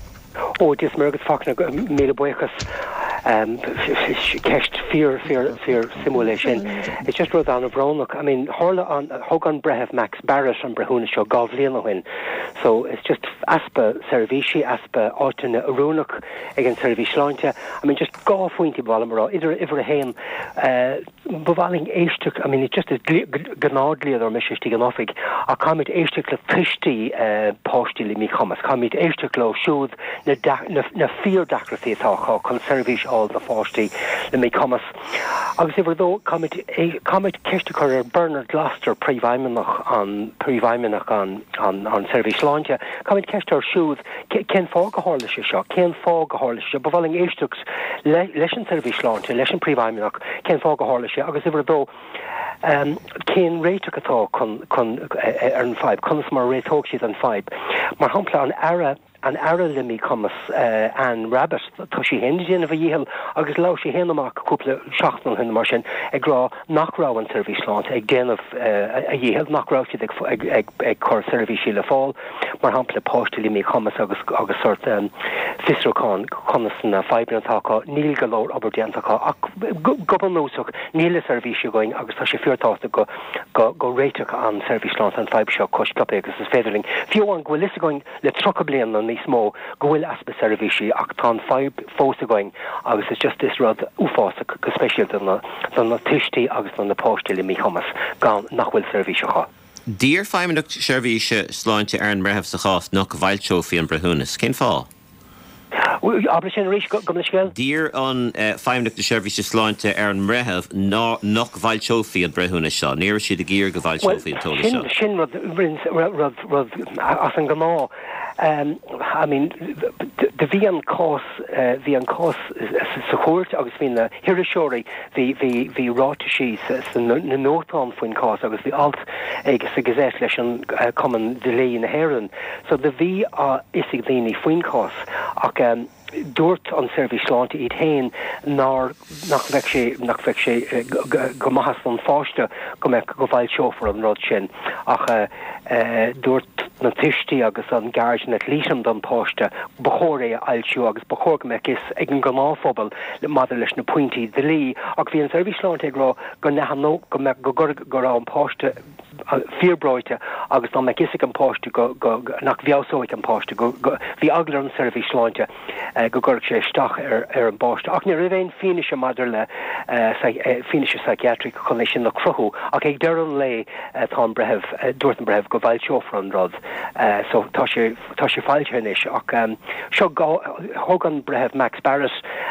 Ó, dis mar agus fána mé buchas um, kecht fear, fear, fear simulation. It's just rud an of Ronach. I mean, Horla on Hogan Brehev Max Barrett and Brehuna show Govlin. So it's just Aspa Servici, Aspa Orton Ronach against Servici Launcha. I mean, just go pointy Ballamara, either ever him, uh, Bavaling Eistuk. I mean, it's just a Ganadli or Mishish Tiganofik. A comet Eistuk le Fishti, uh, Postili Mikomas, comet Eistuk lo shoot na fear dacracy, conservish all the forty, the Mikomas. Obviously, we're though comet comet Kirstaker Bernard Gloucester pre-Vimenach on pre-Vimenach on on on Service Launcha. Comet Kirster shoes Ken Fog a Horlish shot, Ken Fog a Horlish, Bavaling Eistux, Lesson Service Launcha, Lesson pre-Vimenach, Ken Fog a Horlish. Obviously, we're though um Ken Raytook at all con con earn five, Consmar Ray Talk she's on five. Marhampla on Ara. An ara limi comas uh, an rabbit tá sí hen of a yihel agus lá sí hen amach couple shachtan hen mar sin ag gra nachrá an service launch ag den of uh, a yihel nachrá si ag ag ag cor service le fall mar hample post limi comas agus agus sort um, fisrocon comas na fibre taka nil galore oberdian taka gobannosok nil service going agus tá sí feartá go go go rate an service launch an five shot cost club agus is feathering few one go list going le trokablian on smó gohfuil aspa servisi ach tá five fósa going agus is just this rud uása go special don na tishti agus don na postili mi chomas gan nachhfuil servisi cha. Dír feimimach servise sláinte ar an brehef sa chás nach bhailtseofií an brehunas. Cén fá? Aber sin rééis go gomisgel? Dír an feimimach de servise sláinte ar an brehef nach bhailtseofií an brehúna seo. Níor siad a gír go bhailtseofií an tóla seo. Sin rud rud rud as an gná. Um, I mean, the Vian cos, uh, Vian cos support, agus fin the Hirishori, the the the Rotishi, the Northon fin cos, agus the alt, agus the Gazette lesson common delay in the Heron. So the V are isigdini fin cos, ach um. Dúirt an service láinte iad hain nar nach bheith sé nach bheith sé go maithas an fáiste go mbeadh go bhfuil seófar an rud sin ach dúirt na tistí agus an garage na lísam don páiste bachóir é ailsiú agus bachóir go mbeadh is ag an gnáfobal le madidir leis na pointí de lí ach bhí an service láinte ag rá go nehan nó go mbeadh go gur go rá an páiste fíorbráite agus ná mbeadh is an páiste go nach bheosóigh an páiste go bhí aglar an service láinte go gur sé stach ar ar an báiste. Ach ní raibh finis a madidir le finis psychiatric condition na cruthú ach ag dean le tá brehef dúirt an brehef go bhfuil seófar an rud so tá sé tá sé fáilte ach seo thug an brehef Max Barrett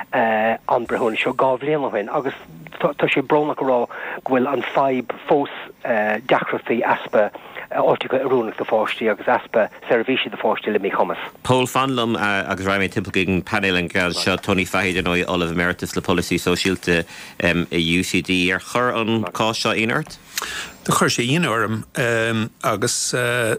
an brehún seo gá bhléanahain agus tá sé brnach rá bhfuil an five fós deachraí aspa ortica arúnach de fáistí agus aspa servisi de fáistí le mí chomas. Paul Fanlum uh, agus raimé timp gin panel an gal seo Tony Fahid an oi Olive Emeritus le Policy Socialte um, U C D ar chur an cá seo inart? De chuir sé inarm um, agus uh,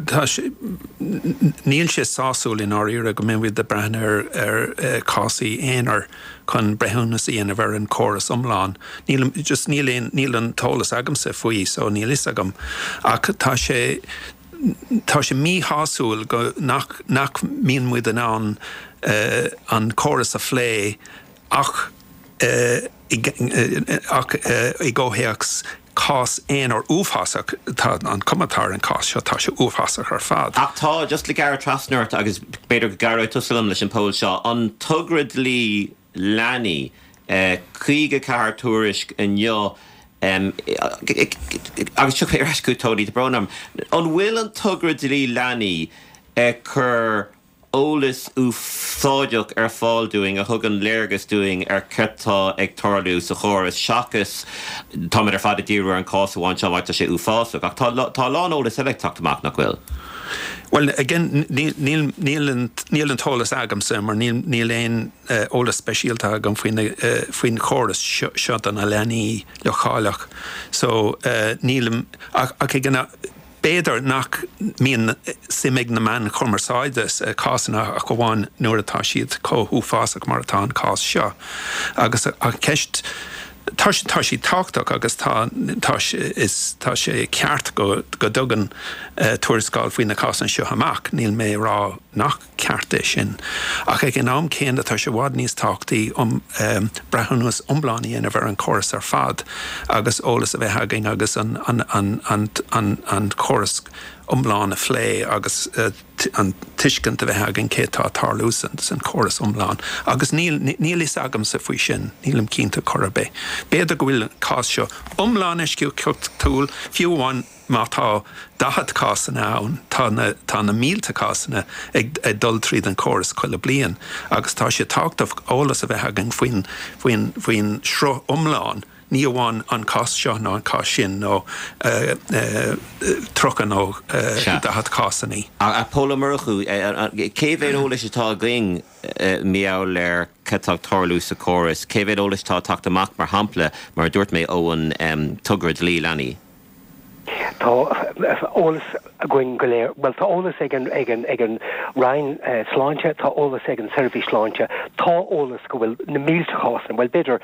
níl sé sáúil in áíre go mé de brenn ar ar uh, cásaí éonar chun brethúnas íana bhar an choras omláin. Níl just níl níl an tólas agam sa faoi so níl is agam ach tá sé tá sé mí hasúil go nach nach mín muid an an uh, an chorus a phlé ach uh, i, uh, ach uh, i ggóhéachs cás éon ar úfhasach tá an commentar an cás seo tá sé úfhasach ar fad. Ach tá just le gar trasnart agus beidir gar tusalam leis an pól seo an tugrad lí leanaí uh, chuige car túris an jo Um, agus tu fé rescú Tony de Bronam. An bhfuil an tugrad lí leanaí uh, chur ólas ú fáideach ar fáilúing a thug an léirgus doing ar cetá ag tarlú sa chóras seachas tá ar fad a díú an cásáin se bhaite sé ú fáach ach tá lán ólas a bheith tachtach nach bhfuil. Well, again, níl an tólas agam sem, mar níl éon ólas speisialta agam faoin chóras seo an a leanaí le cháileach. So, níl ach gana béidir nach míon simig na man chumarsáides cásanna a go bháin nuair atá siad cóthú fásach mar atá an cás seo. Agus a ceist tá sí táchtach agus tá is tá sé ceart go go dugan uh, tuairiscáil faoin na cásan seo amach níl mé rá nach ceart é sin ach ag an am céan tá sé bhád níos táchtaí um, um, breithnús umbláí in a bhar an choras ar fad agus ólas a bheith hagin agus an, an, an, an, an, an choras umláán a phlé agus uh, an tuiscint a bheith hagin cétá tarlúsan san choras umláán agus níl níl is agam sa faoi sin nílim cínta chorabé. Béidir go bhfuil cás seo umláán isciú ceocht túil fiúháin má tá dahad cásanna ann tá na, tá na mílta cásanna ag, ag dul tríd an choras chuile blian agus tá sé táchtah ólas a bheith hagin faoin faoin faoin sro umláán ní bháin an cás seo nó an cás sin nó uh, uh, trocha nó uh, dahad cásannaí. A póla marchu cé bhéad ólas atá going míá léir cetá tarlú sa chóras, cé bhéad ólas tá tacht amach mar hampla mar dúirt mé ó an um, tugrad lí leanaí. Tá ólas a going go léir, well tá ólas ag an ag an ag an Ryan uh, sláinte, tá ólas ag an service sláinte, tá ólas go bhfuil na mílte chásan, well beidir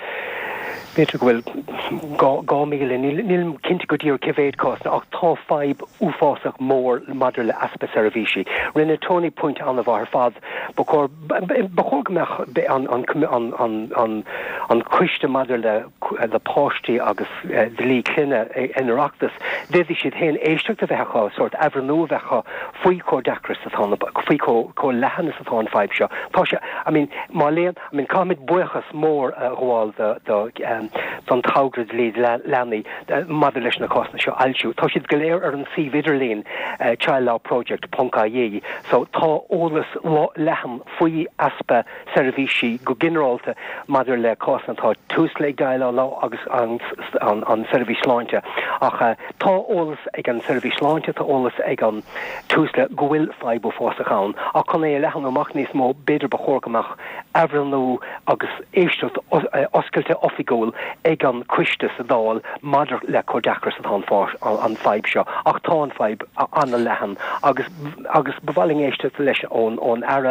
beidir go bhfuil gá míle níl cinnte go dtíor cevéad cásan ach tá fáib úfásach mór madidir le aspa servisi. Rinne Tony point an a bhar fad bachor bachorgamach an an an an an an cuiste madidir le le páistí agus uh, lí cluine inarachtas dédí siad hen éisteach a bheitcha sort ever nó bheitcha faoi có dacras a tána faoi có có lehannas a tána fáib seo. Tá sé, I mean, má léon, I mean, cámid buchas mór uh, gháil de de um, don tágrad lí leanaí madidir leis na cásna seo ailsiú. Tá siad go léir ar an sí vidirlín uh, Child Law Project Poncaí, so tá ólas lehan faoi aspa servisi go generalta madidir le cásna tá tús le gaile lá agus an an an service láinte ach uh, tá ólas ag an service láinte tá ólas ag an túsle gohfuil fáibú fásachán a chun é lehan amach níos mó beidir bachorgamach ehranú agus éistecht oscailte ofigóil ag an cuiste sa dáil madidir le cordachar sa tá fás an fáib seo ach tá an fáib anna lehan agus agus bhhaling éistecht leis ón ón ara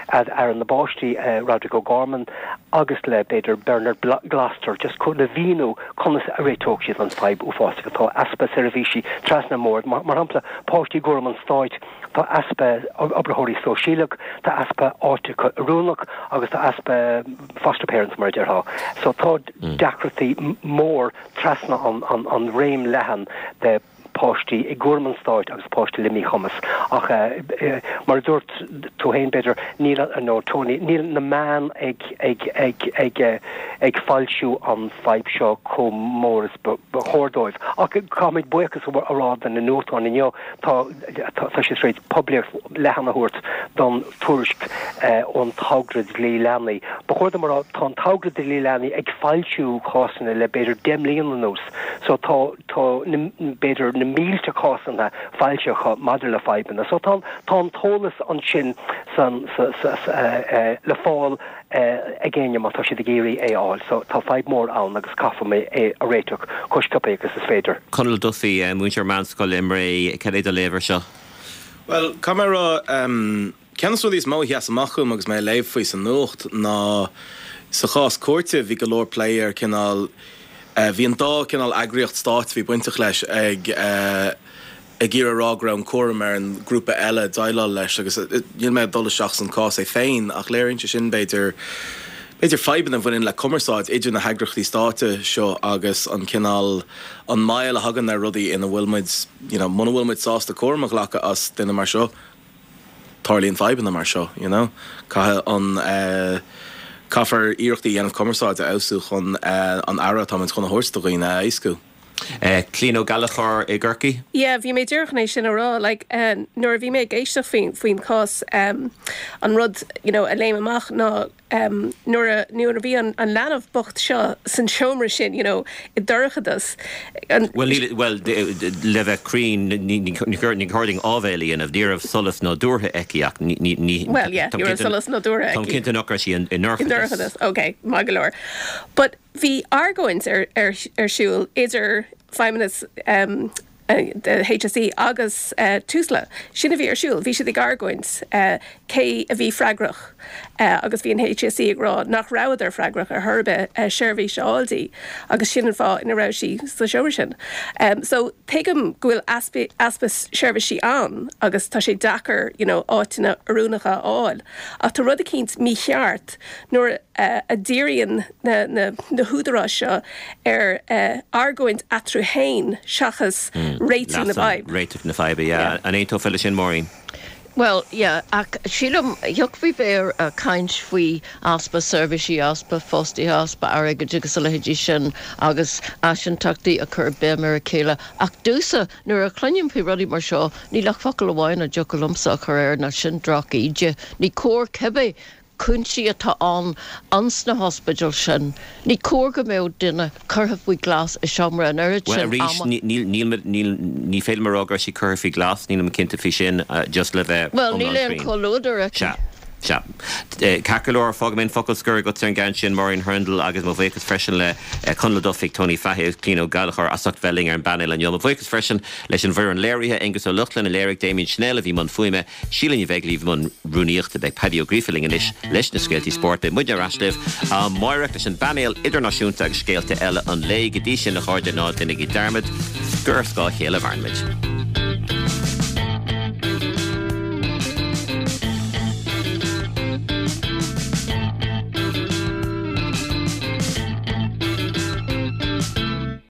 ar an na báistí uh, Rodrigo Gorman agus le beidir Bernard Glaster just chu le víú conas a réitóg siad an fáib ú fásacha tá aspa servisi trasna mór mar hampla páistí Gorman stáit tá aspa obrahóí sóisiach tá aspa áirteach rúnach agus tá aspa foster parents mar deartha so tá dacratí mór trasna an an an réim lehan de páistí i Gorman stáit agus páistí limí chumas ach uh, uh, mar dúirt tú héin beidir níl nó Tony níl na man ag ag ag ag ag, ag fáilsiú an fáib seo com móras chórdóibh ach cáid buchas arád an na nótáin inneo tá tá sé réid public lehanna thuirt don tuairisc ón tágrad lí leanaí ba chuirda mar tá tágrad lí leanaí ag fáilsiú cásanna le beidir dem líon nos so tá tá beidir na mílte cásanna fáilseocha madidir le fáibanna so tá tá tólas an sin san le fáil a ggéine má tá si de géirí é áil so tá fáib mór ann agus cafa mé é a réiteach coscapé agus is féidir. Conal Duffy muintear manscoil imré cad é a léver seo? Well, camera um, ceanú dís má heas amachchum agus mé léh faoi san nócht ná sa chás cuairte bhí go leor player cinál Uh, hí an dá cinál agriocht stát hí buintach leis ag uh, a ggéar ará an cuam ar an grúpa eile daile leis agus dhéon méid dul seach an cá é féin ach léirn sin beidir Beidir feiban a bhfuin le commeráid idir na hegrachtaí státe seo agus an cinál an mail a hagan ar rudaí ina bhfuilmuid you know, muna bhfuilmuid sásta cuamach lecha as duine mar seo tarlíonn feiban mar seo you know? Caithe an uh, caafar íirechtaí dhéanamh commeráid a ausú chun uh, an ara táid chun na hórstaghín a éisciú. Uh, Clín ó Gallachar i Gurcaí? Yeah, bhí mé dúirchanéis sin ará, like, uh, nuair bhí mé géisteach faoin faoin cás um, an rud you know, a léim amach ná um, nuair a bhí an, an leanamh bocht seo san seomra sin you know, i dúirchadas. Well, well le bheith crín ní cording ábhéilíon a bhdíanamh solas nó dúrtha eciach ní... Well, yeah, you're a solas nó dúrtha eci. Tá cinnte nachar sí in dúirchadas. Okay, má go leor. But bhí argóins ar, ar, ar siúil idir feiminas um, uh, the H S E agus uh, túsla sinna bhí ar siúil, bhí siad ag argóins uh, cé a bhí freigrach uh, agus bhí an H S E ag rá nach rád ar freigrach ar thurbe uh, seirbhí seáiltaí agus sin an fá ina rá sí sa seomra sin. Um, so teigem gohfuil aspa aspas seirbhí an agus tá sé dachar you know, áitina arúnacha áil ach tá rud a cínt mí cheart nuair uh, a ddíríonn na, na, na húdarrá seo ar uh, argóint atrú hain seachas mm. Rating na vibe. Rating na vibe, yeah. yeah. An éintó fellile sin Maureen. Well, yeah, ach sílam joch bhí béir a caint faoi aspa serviceí aspa fóstaí aspa aige agus a lehéidí sin agus asin tachtaí a chur be mar a chéile ach dúsa nuair a chluineann faoi rudí mar seo ní lech focail amháin a jocolumsa a chur air na sin drach ide ní cór cebé cúntí atá an ans na hospital sin ní cór go méid duine curthah faoi glas a seomra an airid sin. Well, rís ní féil mar ágar sí curthah faoi glas ní am cinnta fao sin just le bheith. Well, ní léon colúdar a Se. Se. Cacalóir fágamén focalscur go ar gan sin Maureen Herndl agus má bhhéchas freisin le chunla dofik Tony Fahey Clín ó Gallachar asach Welling ar an banil an jom. Bhhéchas freisin leis an bhar an léirithe agus ó luchtlan a léirigh Damien Schnell a bhí man fuime sílan i bheith líomh man rúníochta beag Paddy O'Grieffeling inis leis na scailtí sport muide rasliv a máireach leis an banil idirnáisiúnta agus scéalta eile an lé go dtí sin na cháde ná duine i Dermot gur scá chéile bharnmid.